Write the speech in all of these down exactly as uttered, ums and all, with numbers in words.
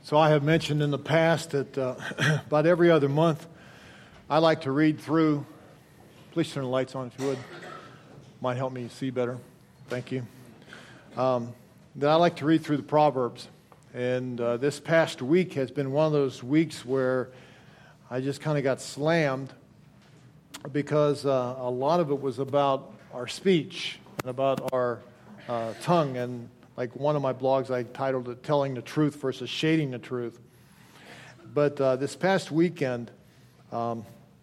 So I have mentioned in the past that uh, about every other month, I like to read through. Please turn the lights on if you would. Might help me see better. Thank you. Um, that I like to read through the Proverbs. And uh, this past week has been one of those weeks where I just kind of got slammed because uh, a lot of it was about our speech and about our uh, tongue. And like one of my blogs, I titled it Telling the Truth versus Shading the Truth. But uh, this past weekend, um,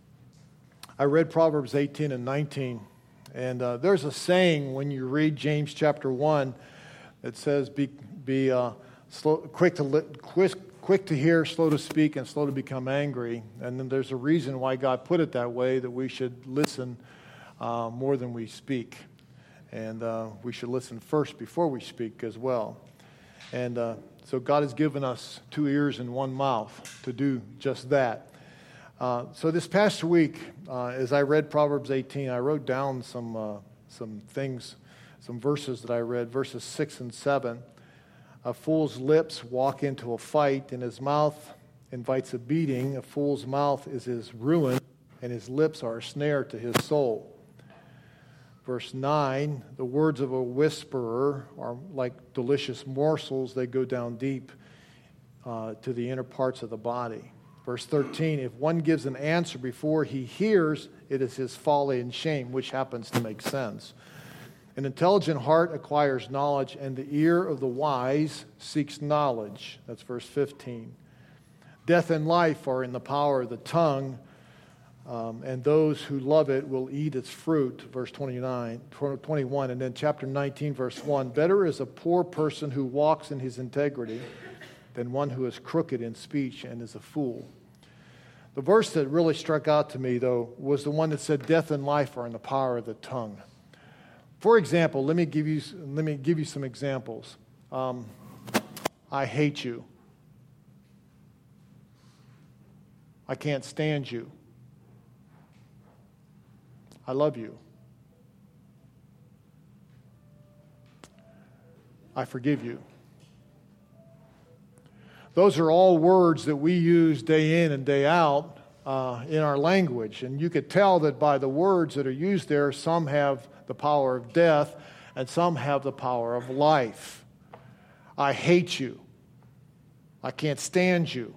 I read Proverbs eighteen and nineteen. And uh, there's a saying when you read James chapter one that says, be, be uh, slow, quick, to li- quick, quick to hear, slow to speak, and slow to become angry. And then there's a reason why God put it that way, that we should listen uh, more than we speak. And uh, we should listen first before we speak as well. And uh, so God has given us two ears and one mouth to do just that. Uh, so this past week, uh, as I read Proverbs eighteen, I wrote down some uh, some things, some verses that I read, verses six and seven. A fool's lips walk into a fight, and his mouth invites a beating. A fool's mouth is his ruin, and his lips are a snare to his soul. Verse nine, the words of a whisperer are like delicious morsels. They go down deep uh, to the inner parts of the body. Verse thirteen, if one gives an answer before he hears, it is his folly and shame, which happens to make sense. An intelligent heart acquires knowledge, and the ear of the wise seeks knowledge. That's verse fifteen. Death and life are in the power of the tongue, Um, and those who love it will eat its fruit, verse twenty-nine, twenty-one. And then chapter nineteen, verse one. Better is a poor person who walks in his integrity than one who is crooked in speech and is a fool. The verse that really struck out to me, though, was the one that said death and life are in the power of the tongue. For example, let me give you, let me give you some examples. Um, I hate you. I can't stand you. I love you. I forgive you. Those are all words that we use day in and day out uh, in our language. And you could tell that by the words that are used there, some have the power of death and some have the power of life. I hate you. I can't stand you.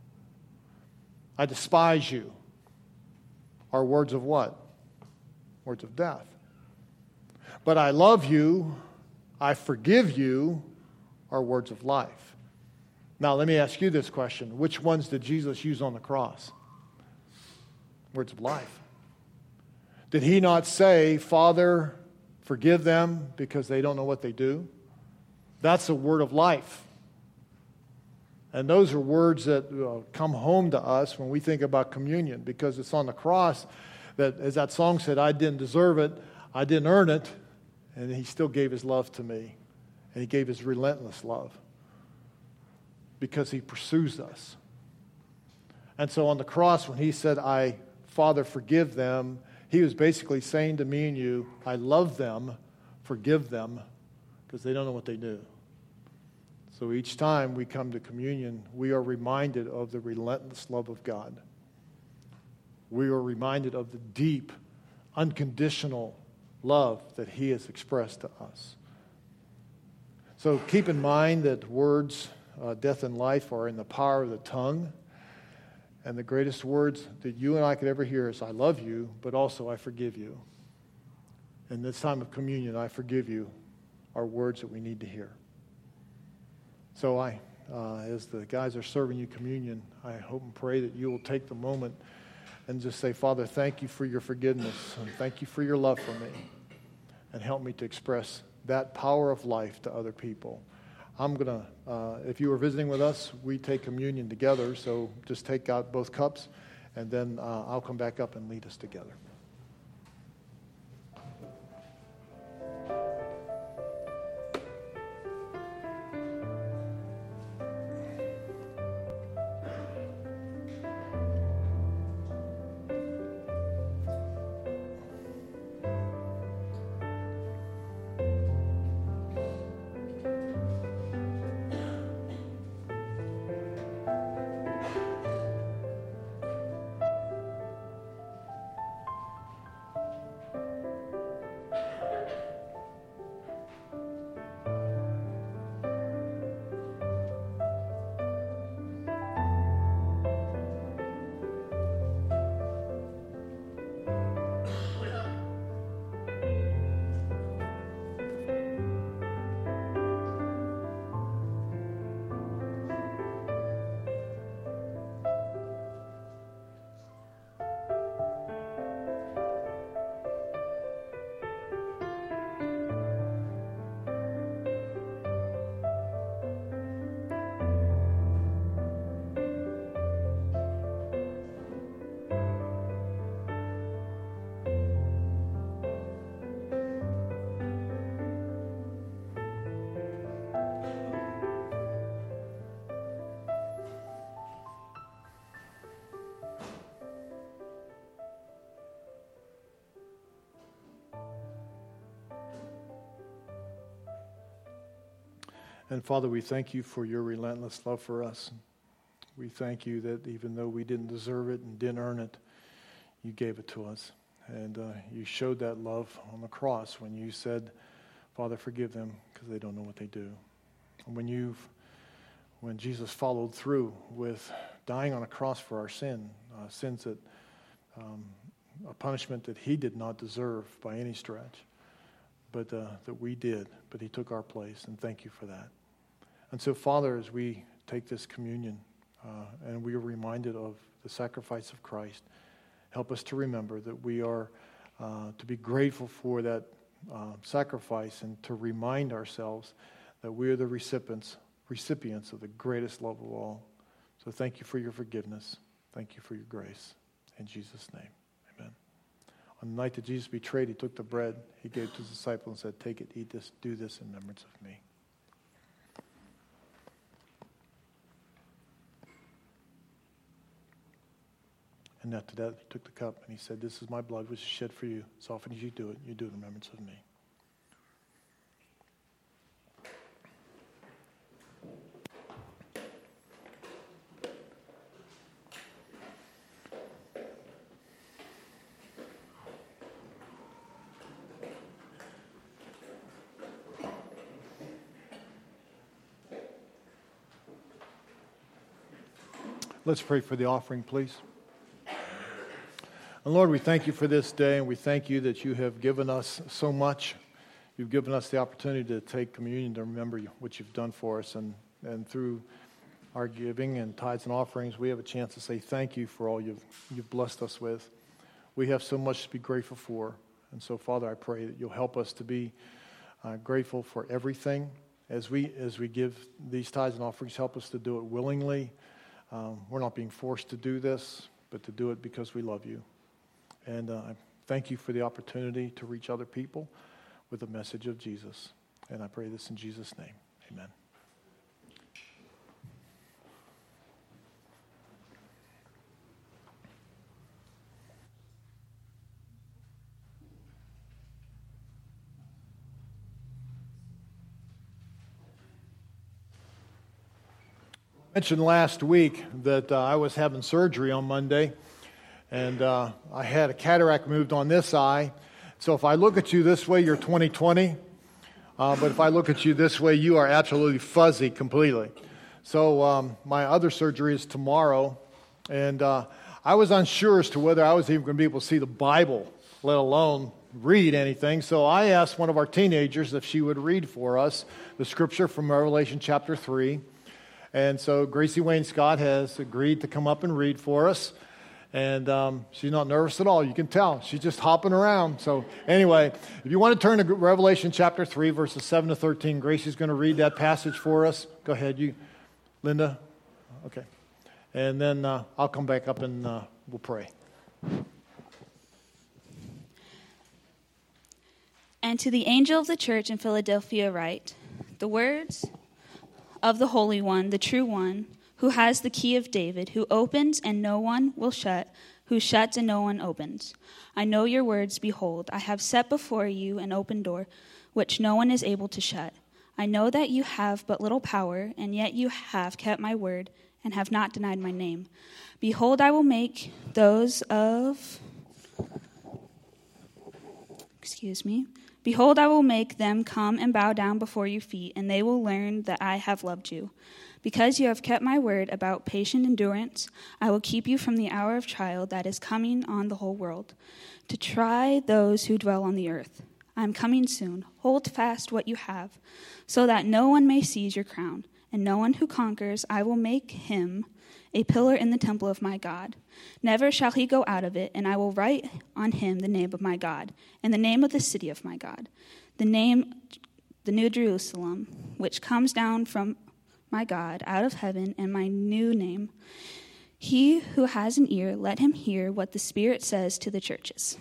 I despise you. Are words of what? Words of death. But I love you, I forgive you, are words of life. Now, let me ask you this question. Which ones did Jesus use on the cross? Words of life. Did he not say, Father, forgive them because they don't know what they do? That's a word of life. And those are words that uh, come home to us when we think about communion, because it's on the cross that, as that song said, I didn't deserve it, I didn't earn it, and he still gave his love to me. And he gave his relentless love because he pursues us. And so on the cross, when he said, I, Father, forgive them, he was basically saying to me and you, I love them, forgive them, because they don't know what they do. So each time we come to communion, we are reminded of the relentless love of God. We are reminded of the deep, unconditional love that he has expressed to us. So keep in mind that words, uh, death and life, are in the power of the tongue. And the greatest words that you and I could ever hear is, I love you, but also I forgive you. In this time of communion, I forgive you, are words that we need to hear. So I, uh, as the guys are serving you communion, I hope and pray that you will take the moment and just say, Father, thank you for your forgiveness, and thank you for your love for me, and help me to express that power of life to other people. I'm going to, uh, if you are visiting with us, we take communion together, so just take out both cups, and then uh, I'll come back up and lead us together. And Father, we thank you for your relentless love for us. We thank you that even though we didn't deserve it and didn't earn it, you gave it to us. And uh, you showed that love on the cross when you said, Father, forgive them because they don't know what they do. And when you, when Jesus followed through with dying on a cross for our sin, uh, sins that, um, a punishment that he did not deserve by any stretch, but uh, that we did, but he took our place, and thank you for that. And so, Father, as we take this communion uh, and we are reminded of the sacrifice of Christ, help us to remember that we are uh, to be grateful for that uh, sacrifice and to remind ourselves that we are the recipients, recipients of the greatest love of all. So thank you for your forgiveness. Thank you for your grace. In Jesus' name, amen. On the night that Jesus betrayed, he took the bread, he gave it to his disciples and said, take it, eat this, do this in remembrance of me. And after that, he took the cup and he said, this is my blood which is shed for you. As often as you do it, you do it in remembrance of me. Let's pray for the offering, please. And Lord, we thank you for this day, and we thank you that you have given us so much. You've given us the opportunity to take communion, to remember what you've done for us. And, and through our giving and tithes and offerings, we have a chance to say thank you for all you've, you've blessed us with. We have so much to be grateful for. And so, Father, I pray that you'll help us to be uh, grateful for everything. As we, as we give these tithes and offerings, help us to do it willingly. Um, we're not being forced to do this, but to do it because we love you. And uh, I thank you for the opportunity to reach other people with the message of Jesus. And I pray this in Jesus' name. Amen. I mentioned last week that uh, I was having surgery on Monday. And uh, I had a cataract removed on this eye. So if I look at you this way, you're twenty twenty. Uh, but if I look at you this way, you are absolutely fuzzy completely. So um, my other surgery is tomorrow. And uh, I was unsure as to whether I was even going to be able to see the Bible, let alone read anything. So I asked one of our teenagers if she would read for us the scripture from Revelation chapter three. And so Gracie Wayne Scott has agreed to come up and read for us. And um, she's not nervous at all. You can tell. She's just hopping around. So anyway, if you want to turn to Revelation chapter three, verses seven to thirteen, Gracie's going to read that passage for us. Go ahead, you, Linda. Okay. And then uh, I'll come back up and uh, we'll pray. And to the angel of the church in Philadelphia write, the words of the Holy One, the true One, who has the key of David, who opens and no one will shut, who shuts and no one opens. I know your words. Behold, I have set before you an open door, which no one is able to shut. I know that you have but little power, and yet you have kept my word and have not denied my name. Behold, I will make those of... Excuse me. Behold, I will make them come and bow down before your feet, and they will learn that I have loved you. Because you have kept my word about patient endurance, I will keep you from the hour of trial that is coming on the whole world, to try those who dwell on the earth. I am coming soon. Hold fast what you have, so that no one may seize your crown. And no one who conquers, I will make him a pillar in the temple of my God. Never shall he go out of it, and I will write on him the name of my God, and the name of the city of my God, the name, the New Jerusalem, which comes down from my God out of heaven, and my new name. He who has an ear, let him hear what the Spirit says to the churches.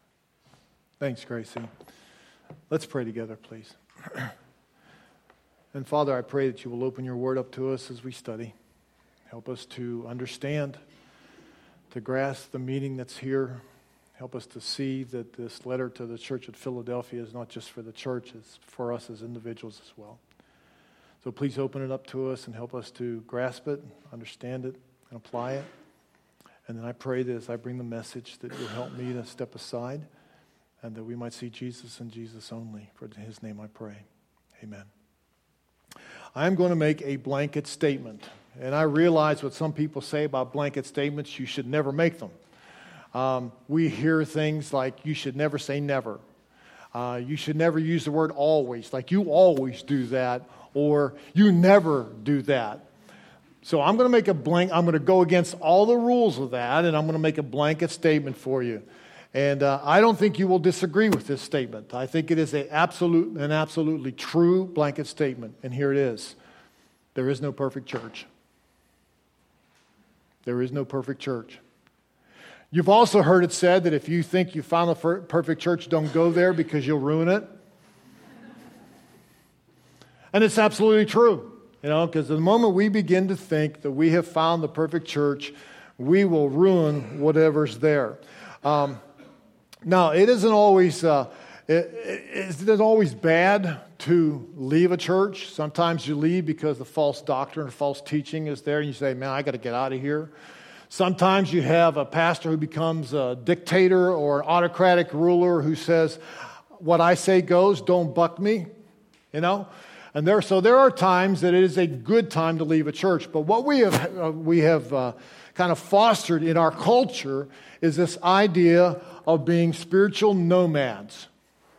Thanks, Gracie. Let's pray together, please. And Father, I pray that you will open your word up to us as we study. Help us to understand, to grasp the meaning that's here. Help us to see that this letter to the church at Philadelphia is not just for the church, it's for us as individuals as well. So please open it up to us and help us to grasp it, understand it, and apply it. And then I pray that as I bring the message that you'll help me to step aside and that we might see Jesus and Jesus only. For in his name I pray. Amen. I'm going to make a blanket statement. And I realize what some people say about blanket statements. You should never make them. Um, we hear things like you should never say never. Uh, you should never use the word always, like you always do that, or you never do that. So I'm going to make a blank, I'm going to go against all the rules of that, and I'm going to make a blanket statement for you. And uh, I don't think you will disagree with this statement. I think it is a absolute, an absolutely true blanket statement. And here it is. There is no perfect church. There is no perfect church. You've also heard it said that if you think you found a perfect church, don't go there because you'll ruin it. And it's absolutely true. You know, because the moment we begin to think that we have found the perfect church, we will ruin whatever's there. Um, now, it isn't always uh, it, it isn't always bad to leave a church. Sometimes you leave because the false doctrine or false teaching is there, and you say, "Man, I got to get out of here." Sometimes you have a pastor who becomes a dictator or an autocratic ruler who says, "What I say goes. Don't buck me." You know. And there, so there are times that it is a good time to leave a church. But what we have uh, we have uh, kind of fostered in our culture is this idea of being spiritual nomads.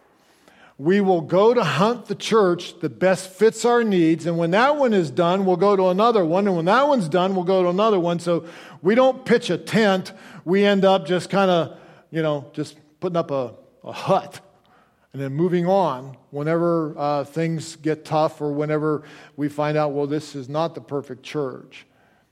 We will go to hunt the church that best fits our needs, and when that one is done, we'll go to another one, and when that one's done, we'll go to another one. So we don't pitch a tent. We end up just kind of, you know, just putting up a, a hut. And then moving on whenever uh, things get tough or whenever we find out, well, this is not the perfect church.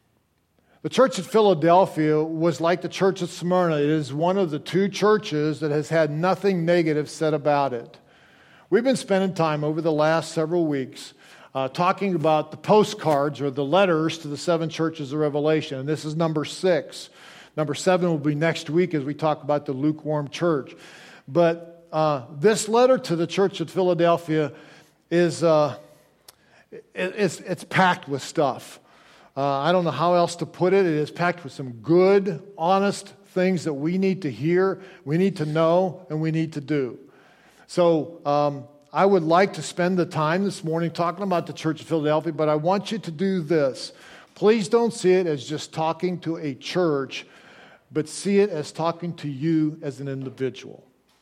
The church at Philadelphia was like the church at Smyrna. It is one of the two churches that has had nothing negative said about it. We've been spending time over the last several weeks uh, talking about the postcards or the letters to the seven churches of Revelation. And this is number six. Number seven will be next week as we talk about the lukewarm church. But Uh, this letter to the church at Philadelphia is uh, it, it's, it's packed with stuff. Uh, I don't know how else to put it. It is packed with some good, honest things that we need to hear, we need to know, and we need to do. So um, I would like to spend the time this morning talking about the church of Philadelphia, but I want you to do this. Please don't see it as just talking to a church, but see it as talking to you as an individual.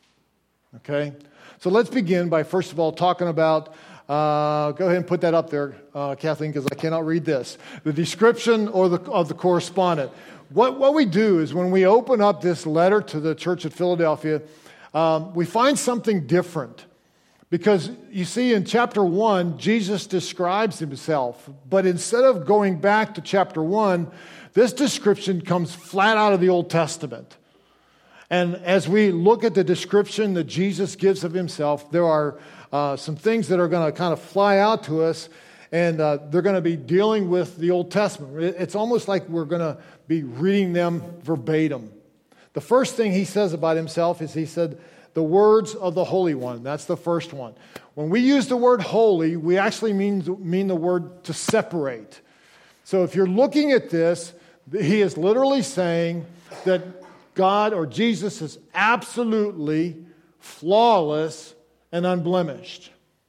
Okay, so let's begin by first of all talking about, uh, go ahead and put that up there, uh, Kathleen, because I cannot read this. The description or the, of the correspondent. What, what we do is when we open up this letter to the church at Philadelphia, um, we find something different. Because you see in chapter one, Jesus describes himself. But instead of going back to chapter one, this description comes flat out of the Old Testament. And as we look at the description that Jesus gives of himself, there are uh, some things that are going to kind of fly out to us, and uh, they're going to be dealing with the Old Testament. It's almost like we're going to be reading them verbatim. The first thing he says about himself is he said, the words of the Holy One. That's the first one. When we use the word holy, we actually mean, mean the word to separate. So if you're looking at this, he is literally saying that God or Jesus is absolutely flawless and unblemished.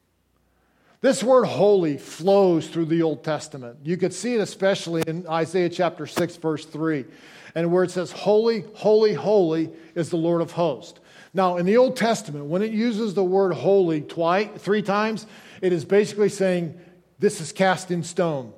This word holy flows through the Old Testament. You could see it especially in Isaiah chapter six, verse three, and where it says, holy, holy, holy is the Lord of hosts. Now, in the Old Testament, when it uses the word holy twice, three times, it is basically saying, this is cast in stone.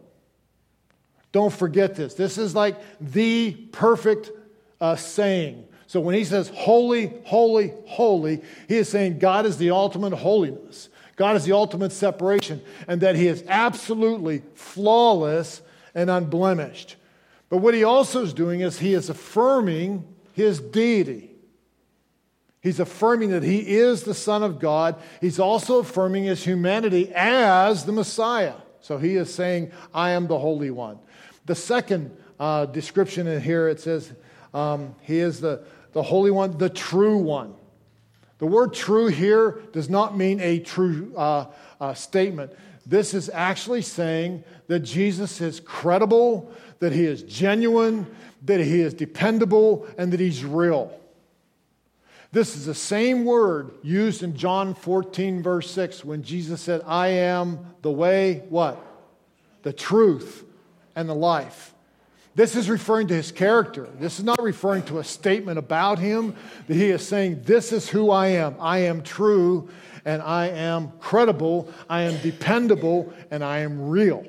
Don't forget this. This is like the perfect Uh, saying. So when he says holy, holy, holy, he is saying God is the ultimate holiness. God is the ultimate separation, and that he is absolutely flawless and unblemished. But what he also is doing is he is affirming his deity. He's affirming that he is the Son of God. He's also affirming his humanity as the Messiah. So he is saying, I am the Holy One. The second uh, description in here, it says, um, he is the, the Holy One, the true one. The word true here does not mean a true uh, uh, statement. This is actually saying that Jesus is credible, that he is genuine, that he is dependable, and that he's real. This is the same word used in John fourteen, verse six, when Jesus said, I am the way, what? The truth and the life. This is referring to his character. This is not referring to a statement about him. That he is saying, this is who I am. I am true, and I am credible, I am dependable, and I am real.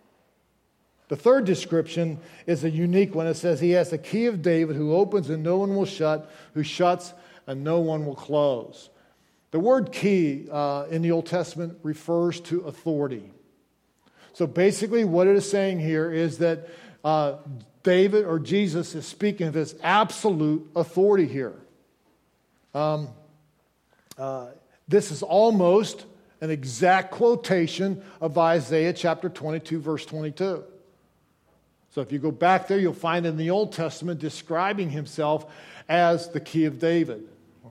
The third description is a unique one. It says he has the key of David, who opens and no one will shut, who shuts and no one will close. The word key uh, in the Old Testament refers to authority. So basically what it is saying here is that uh, David or Jesus is speaking of his absolute authority here. Um, uh, this is almost an exact quotation of Isaiah chapter twenty-two, verse twenty-two. So if you go back there, you'll find in the Old Testament describing himself as the key of David.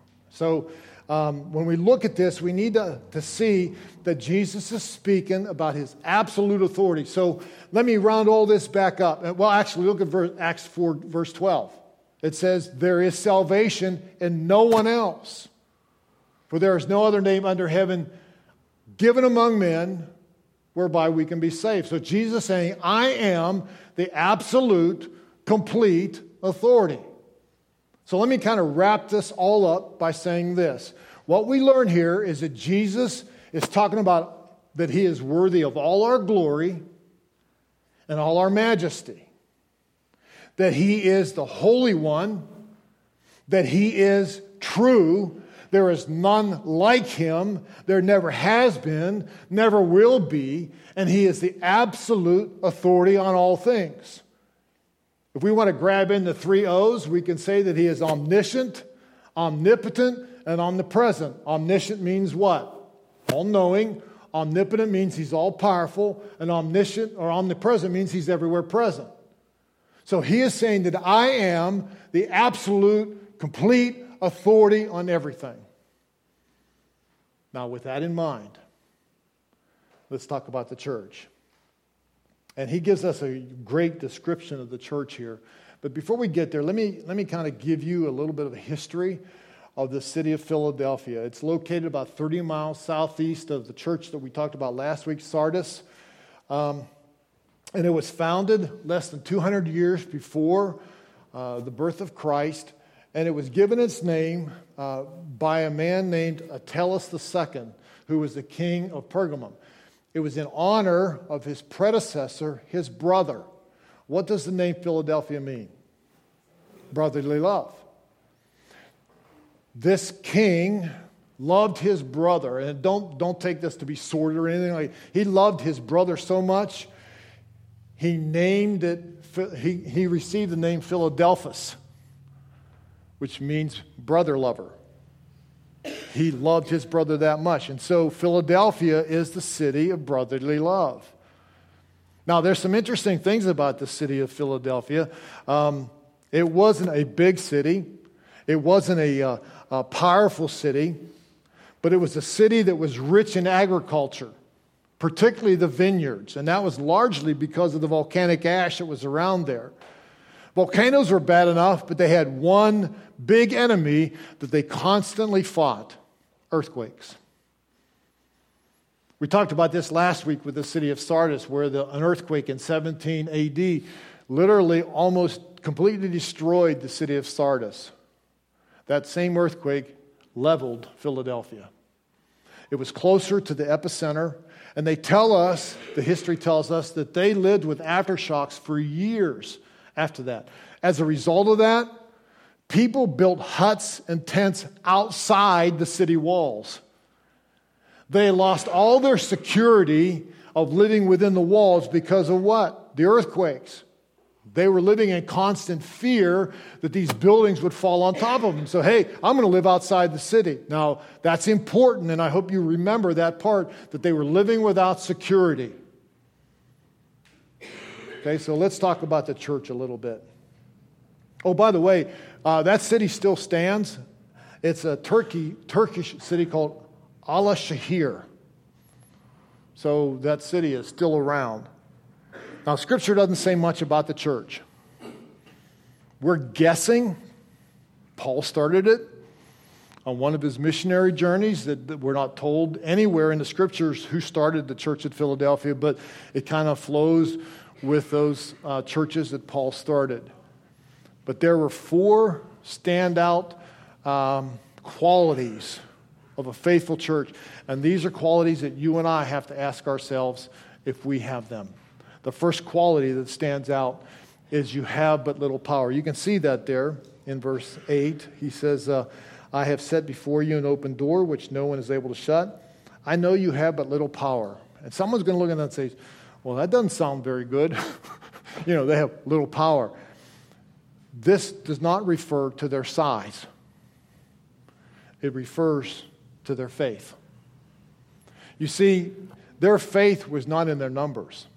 So um, when we look at this, we need to, to see that Jesus is speaking about his absolute authority. So let me round all this back up. Well, actually, look at verse, Acts four, verse twelve. It says, there is salvation in no one else, for there is no other name under heaven given among men whereby we can be saved. So Jesus is saying, I am the absolute, complete authority. So let me kind of wrap this all up by saying this. What we learn here is that Jesus is talking about that he is worthy of all our glory and all our majesty. That he is the Holy One. That he is true. There is none like him. There never has been, never will be. And he is the absolute authority on all things. If we want to grab in the three O's, we can say that he is omniscient, omnipotent, and omnipresent. Omniscient means what? All-knowing. Omnipotent means he's all-powerful. And omniscient or omnipresent means he's everywhere present. So he is saying that I am the absolute, complete authority on everything. Now, with that in mind, let's talk about the church. And he gives us a great description of the church here. But before we get there, let me, let me kind of give you a little bit of a history of the city of Philadelphia. It's located about thirty miles southeast of the church that we talked about last week, Sardis. Um, and it was founded less than two hundred years before uh, the birth of Christ. And it was given its name uh, by a man named Attalus the Second, who was the king of Pergamum. It was in honor of his predecessor, his brother. What does the name Philadelphia mean? Brotherly love. This king loved his brother, and don't, don't take this to be sordid or anything like that. He loved his brother so much, he named it, he, he received the name Philadelphus, which means brother lover. He loved his brother that much. And so Philadelphia is the city of brotherly love. Now, there's some interesting things about the city of Philadelphia. Um, it wasn't a big city. It wasn't a, uh, a powerful city. But it was a city that was rich in agriculture, particularly the vineyards. And that was largely because of the volcanic ash that was around there. Volcanoes were bad enough, but they had one big enemy that they constantly fought: earthquakes. We talked about this last week with the city of Sardis, where the, an earthquake in seventeen A D literally almost completely destroyed the city of Sardis. That same earthquake leveled Philadelphia. It was closer to the epicenter, and they tell us, the history tells us, that they lived with aftershocks for years after that. As a result of that, people built huts and tents outside the city walls. They lost all their security of living within the walls because of what? The earthquakes. They were living in constant fear that these buildings would fall on top of them. So, hey, I'm going to live outside the city. Now, that's important, and I hope you remember that part, that they were living without security. Okay, so let's talk about the church a little bit. Oh, by the way, uh, that city still stands. It's a Turkey, Turkish city called Alaşehir. So that city is still around. Now, Scripture doesn't say much about the church. We're guessing Paul started it on one of his missionary journeys. That, that we're not told anywhere in the Scriptures who started the church at Philadelphia, but it kind of flows with those uh, churches that Paul started. But there were four standout um, qualities of a faithful church. And these are qualities that you and I have to ask ourselves if we have them. The first quality that stands out is you have but little power. You can see that there in verse eight. He says, uh, I have set before you an open door which no one is able to shut. I know you have but little power. And someone's going to look at that and say, well, that doesn't sound very good. You know, they have little power. This does not refer to their size. It refers to their faith. You see, their faith was not in their numbers.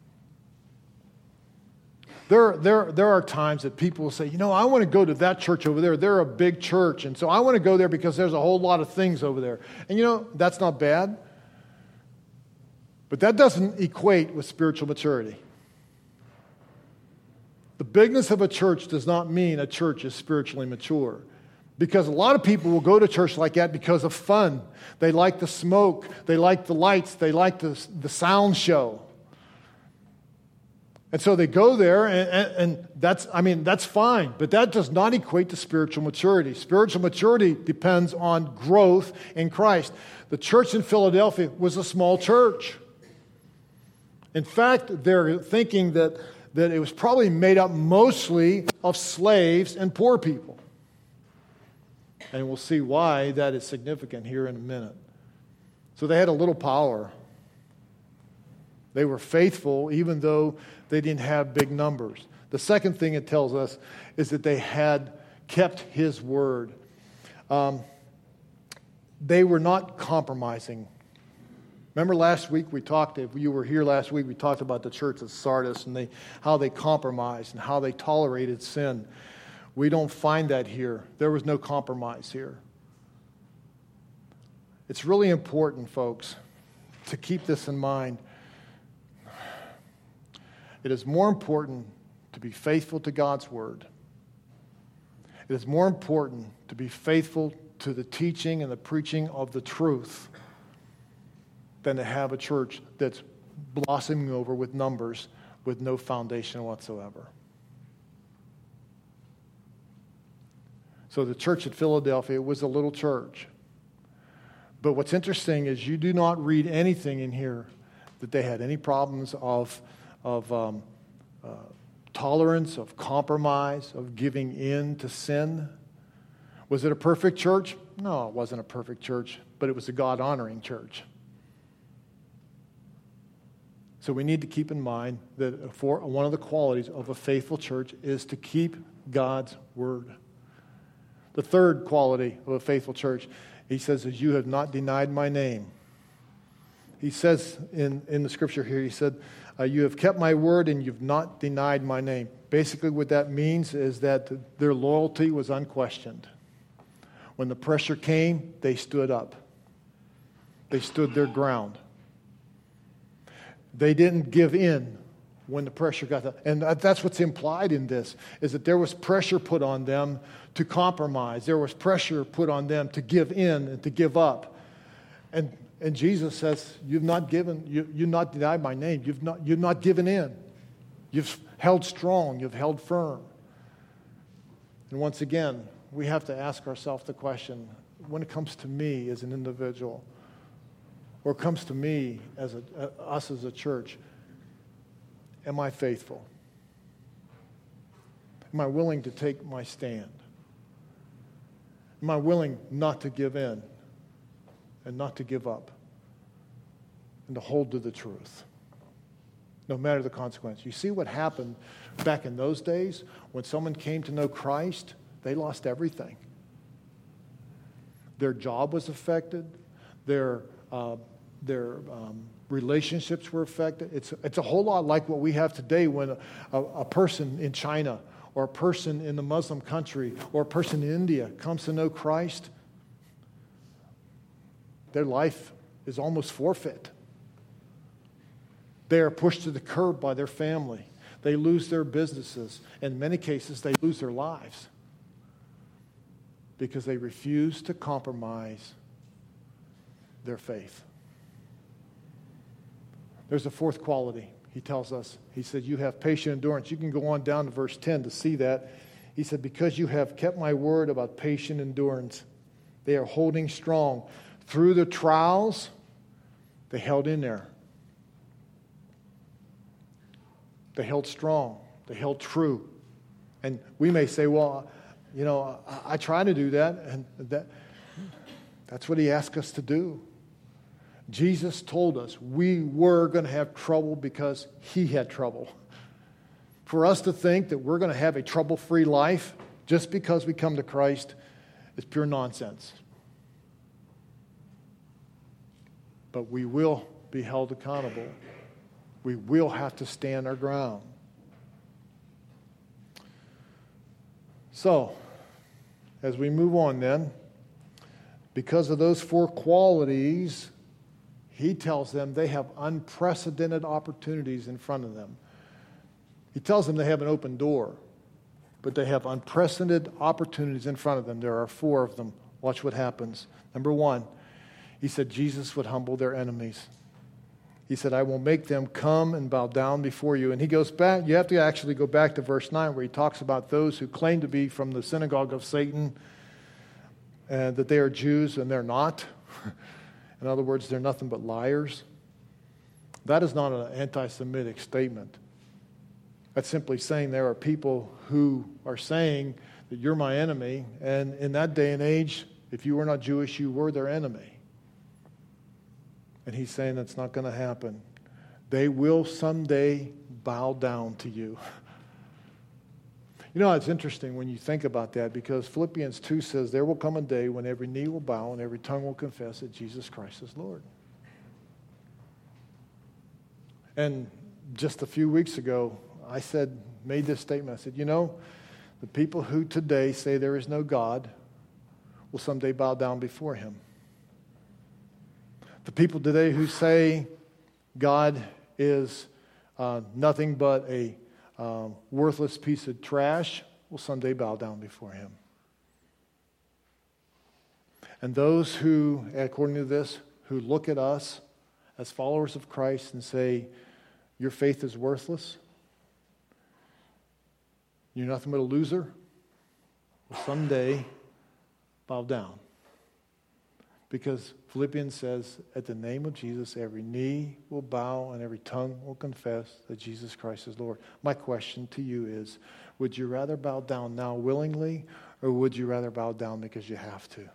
There, there, there are times that people will say, you know, I want to go to that church over there. They're a big church, and so I want to go there because there's a whole lot of things over there. And you know, that's not bad. But that doesn't equate with spiritual maturity. The bigness of a church does not mean a church is spiritually mature. Because a lot of people will go to church like that because of fun. They like the smoke. They like the lights. They like the, the sound show. And so they go there, and, and, and that's, I mean, that's fine. But that does not equate to spiritual maturity. Spiritual maturity depends on growth in Christ. The church in Philadelphia was a small church. In fact, they're thinking that, that it was probably made up mostly of slaves and poor people. And we'll see why that is significant here in a minute. So they had a little power. They were faithful even though they didn't have big numbers. The second thing it tells us is that they had kept His word. Um, they were not compromising. Remember last week we talked, if you were here last week, we talked about the church of Sardis and they, how they compromised and how they tolerated sin. We don't find that here. There was no compromise here. It's really important, folks, to keep this in mind. It is more important to be faithful to God's word. It is more important to be faithful to the teaching and the preaching of the truth than to have a church that's blossoming over with numbers with no foundation whatsoever. So the church at Philadelphia was a little church. But what's interesting is you do not read anything in here that they had any problems of, of um, uh, tolerance, of compromise, of giving in to sin. Was it a perfect church? No, it wasn't a perfect church, but it was a God-honoring church. So we need to keep in mind that for one of the qualities of a faithful church is to keep God's word. The third quality of a faithful church, he says, is you have not denied my name. He says in, in the scripture here, he said, uh, you have kept my word and you've not denied my name. Basically what that means is that their loyalty was unquestioned. When the pressure came, they stood up. They stood their ground. They didn't give in when the pressure got up. And that's what's implied in this, is that there was pressure put on them to compromise. There was pressure put on them to give in and to give up. And and Jesus says, you've not given, you, you've not denied my name. You've not, you've not given in. You've held strong. You've held firm. And once again, we have to ask ourselves the question, when it comes to me as an individual, or comes to me as a, uh, us as a church, am I faithful? Am I willing to take my stand? Am I willing not to give in and not to give up and to hold to the truth? no matter the consequence. You see what happened back in those days when someone came to know Christ? They lost everything. Their job was affected. Their uh, their um, relationships were affected. It's it's a whole lot like what we have today when a, a, a person in China or a person in the Muslim country or a person in India comes to know Christ. Their life is almost forfeit. They are pushed to the curb by their family. They lose their businesses. In many cases, they lose their lives because they refuse to compromise their faith. There's a fourth quality. He tells us, he said, you have patient endurance. You can go on down to verse ten to see that. He said, because you have kept my word about patient endurance, they are holding strong. Through the trials, they held in there. They held strong. They held true. And we may say, well, you know, I, I try to do that, and that that's what he asked us to do. Jesus told us we were going to have trouble because he had trouble. For us to think that we're going to have a trouble-free life just because we come to Christ is pure nonsense. But we will be held accountable. We will have to stand our ground. So, as we move on then, because of those four qualities, he tells them they have unprecedented opportunities in front of them. He tells them they have an open door, but they have unprecedented opportunities in front of them. There are four of them. Watch what happens. Number one, he said Jesus would humble their enemies. He said, I will make them come and bow down before you. And he goes back, you have to actually go back to verse nine where he talks about those who claim to be from the synagogue of Satan and that they are Jews and they're not. In other words, they're nothing but liars. That is not an anti-Semitic statement. That's simply saying there are people who are saying that you're my enemy, and in that day and age, if you were not Jewish, you were their enemy. And he's saying that's not going to happen. They will someday bow down to you. You know, it's interesting when you think about that because Philippians two says there will come a day when every knee will bow and every tongue will confess that Jesus Christ is Lord. And just a few weeks ago, I said, made this statement. I said, you know, the people who today say there is no God will someday bow down before him. The people today who say God is uh, nothing but a uh, worthless piece of trash will someday bow down before him. And those who, according to this, who look at us as followers of Christ and say, your faith is worthless, you're nothing but a loser, will someday bow down. Because Philippians says, at the name of Jesus, every knee will bow and every tongue will confess that Jesus Christ is Lord. My question to you is, would you rather bow down now willingly, or would you rather bow down because you have to?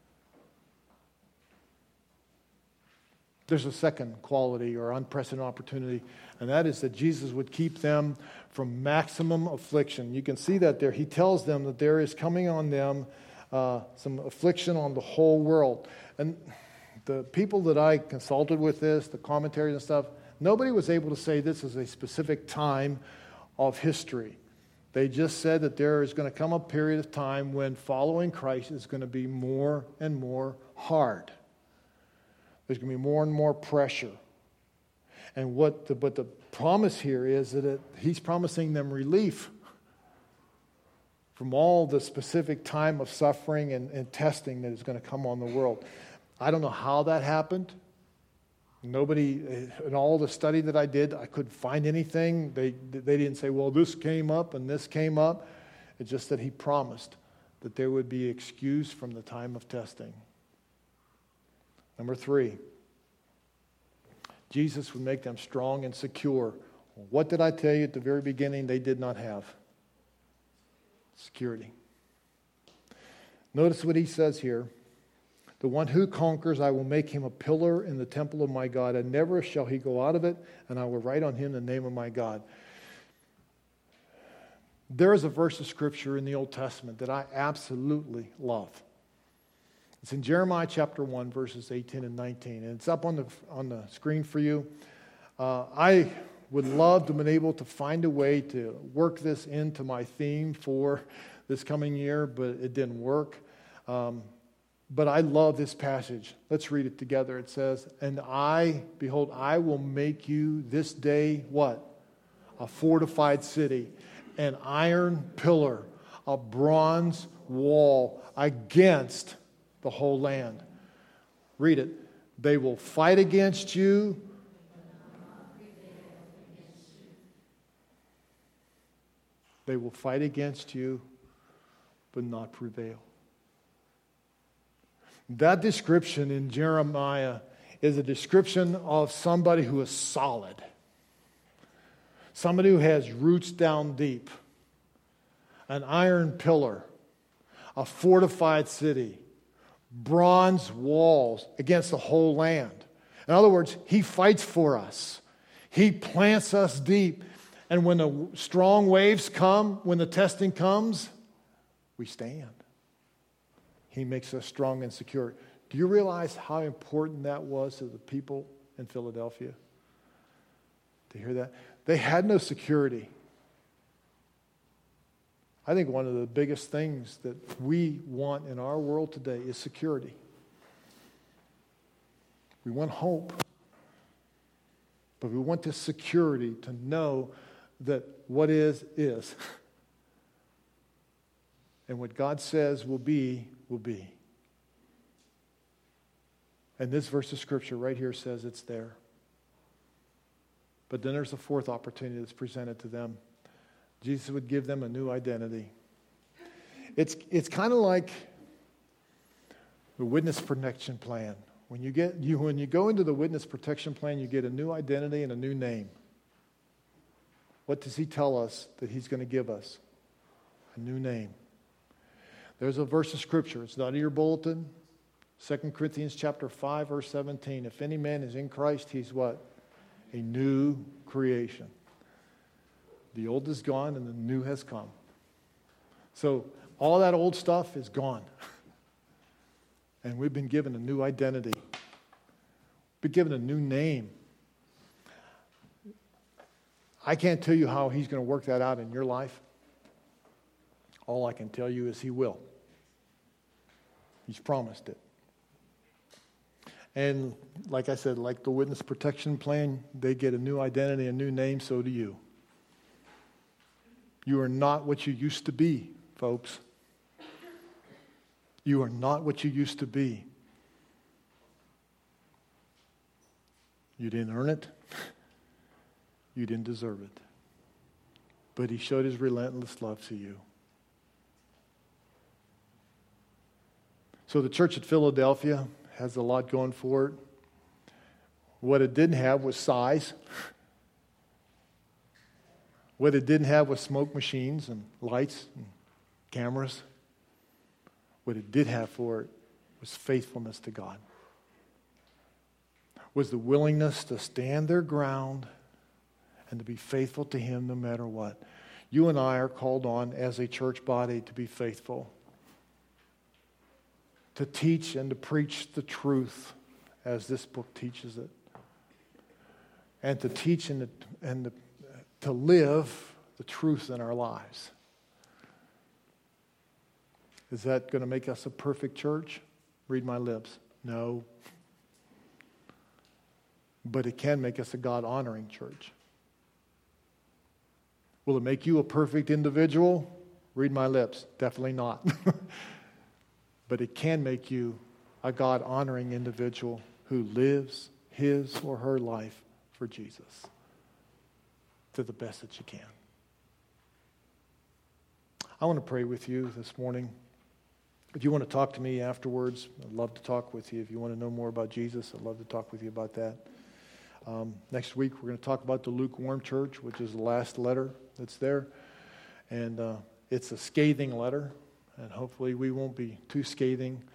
There's a second quality or unprecedented opportunity, and that is that Jesus would keep them from maximum affliction. You can see that there. He tells them that there is coming on them Uh, some affliction on the whole world. And the people that I consulted with this, the commentaries and stuff, nobody was able to say this is a specific time of history. They just said that there is going to come a period of time when following Christ is going to be more and more hard. There's going to be more and more pressure. And what the, but the promise here is that it, he's promising them relief from all the specific time of suffering and, and testing that is going to come on the world. I don't know how that happened. Nobody, in all the study that I did, I couldn't find anything. They, they didn't say, well, this came up and this came up. It's just that he promised that there would be excuse from the time of testing. Number three, Jesus would make them strong and secure. What did I tell you at the very beginning they did not have? Security. Notice what he says here. The one who conquers, I will make him a pillar in the temple of my God, and never shall he go out of it, and I will write on him the name of my God. There is a verse of Scripture in the Old Testament that I absolutely love. It's in Jeremiah chapter one, verses eighteen and nineteen, and it's up on the, on the screen for you. Uh, I would love to have been able to find a way to work this into my theme for this coming year, but it didn't work. Um, But I love this passage. Let's read it together. It says, and I, behold, I will make you this day, what? A fortified city, an iron pillar, a bronze wall against the whole land. Read it. They will fight against you. They will fight against you, but not prevail. That description in Jeremiah is a description of somebody who is solid. Somebody who has roots down deep. An iron pillar. A fortified city. Bronze walls against the whole land. In other words, he fights for us. He plants us deep. And when the strong waves come, when the testing comes, we stand. He makes us strong and secure. Do you realize how important that was to the people in Philadelphia? To hear that? They had no security. I think one of the biggest things that we want in our world today is security. We want hope. But we want this security to know that what is, is. And what God says will be, will be. And this verse of Scripture right here says it's there. But then there's a fourth opportunity that's presented to them. Jesus would give them a new identity. It's, it's kind of like the witness protection plan. When you, get, you, when you go into the witness protection plan, you get a new identity and a new name. What does he tell us that he's going to give us? A new name. There's a verse of Scripture. It's not in your bulletin. Second Corinthians chapter five, verse seventeen. If any man is in Christ, he's what? A new creation. The old is gone and the new has come. So all that old stuff is gone. And we've been given a new identity. Been given a new name. I can't tell you how he's going to work that out in your life. All I can tell you is he will. He's promised it. And like I said, like the witness protection plan, they get a new identity, a new name, so do you. You are not what you used to be, folks. You are not what you used to be. You didn't earn it. You didn't deserve it. But he showed his relentless love to you. So the church at Philadelphia has a lot going for it. What it didn't have was size. What it didn't have was smoke machines and lights and cameras. What it did have for it was faithfulness to God. Was the willingness to stand their ground and to be faithful to him no matter what. You and I are called on as a church body to be faithful. To teach and to preach the truth as this book teaches it. And to teach and to, and to, to live the truth in our lives. Is that going to make us a perfect church? Read my lips. No. But it can make us a God-honoring church. Will it make you a perfect individual? Read my lips. Definitely not. But it can make you a God-honoring individual who lives his or her life for Jesus to the best that you can. I want to pray with you this morning. If you want to talk to me afterwards, I'd love to talk with you. If you want to know more about Jesus, I'd love to talk with you about that. Um, next week, we're going to talk about the lukewarm church, which is the last letter that's there. And uh, it's a scathing letter. And hopefully we won't be too scathing,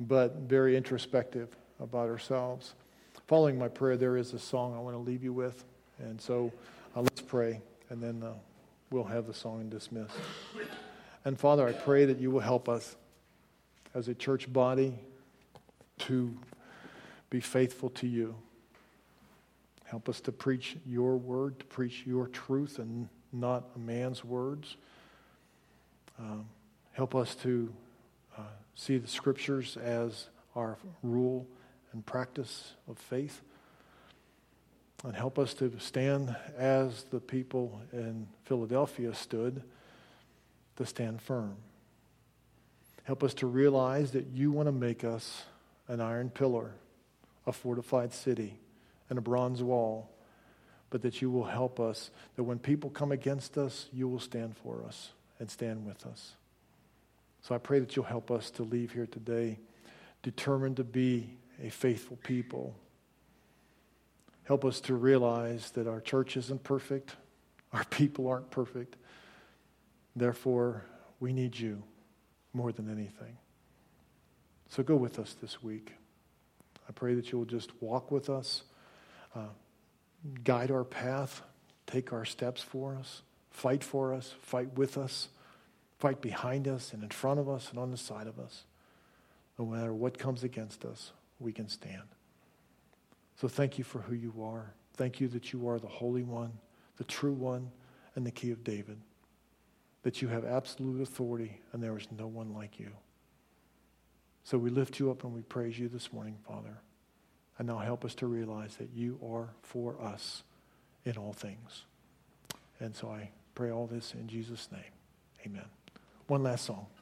but very introspective about ourselves. Following my prayer, there is a song I want to leave you with. And so uh, let's pray, and then uh, we'll have the song and dismiss. And Father, I pray that you will help us as a church body to be faithful to you. Help us to preach your word, to preach your truth and not a man's words. Um, help us to uh, see the scriptures as our rule and practice of faith. And help us to stand as the people in Philadelphia stood, to stand firm. Help us to realize that you want to make us an iron pillar, a fortified city, and a bronze wall, but that you will help us, that when people come against us, you will stand for us and stand with us. So I pray that you'll help us to leave here today determined to be a faithful people. Help us to realize that our church isn't perfect, our people aren't perfect. Therefore, we need you more than anything. So go with us this week. I pray that you will just walk with us, uh, guide our path, take our steps for us, fight for us, fight with us, fight behind us and in front of us and on the side of us. No matter what comes against us, we can stand. So thank you for who you are. Thank you that you are the Holy One, the true one, and the Key of David. That you have absolute authority and there is no one like you. So we lift you up and we praise you this morning, Father. And now help us to realize that you are for us in all things. And so I pray all this in Jesus' name. Amen. One last song.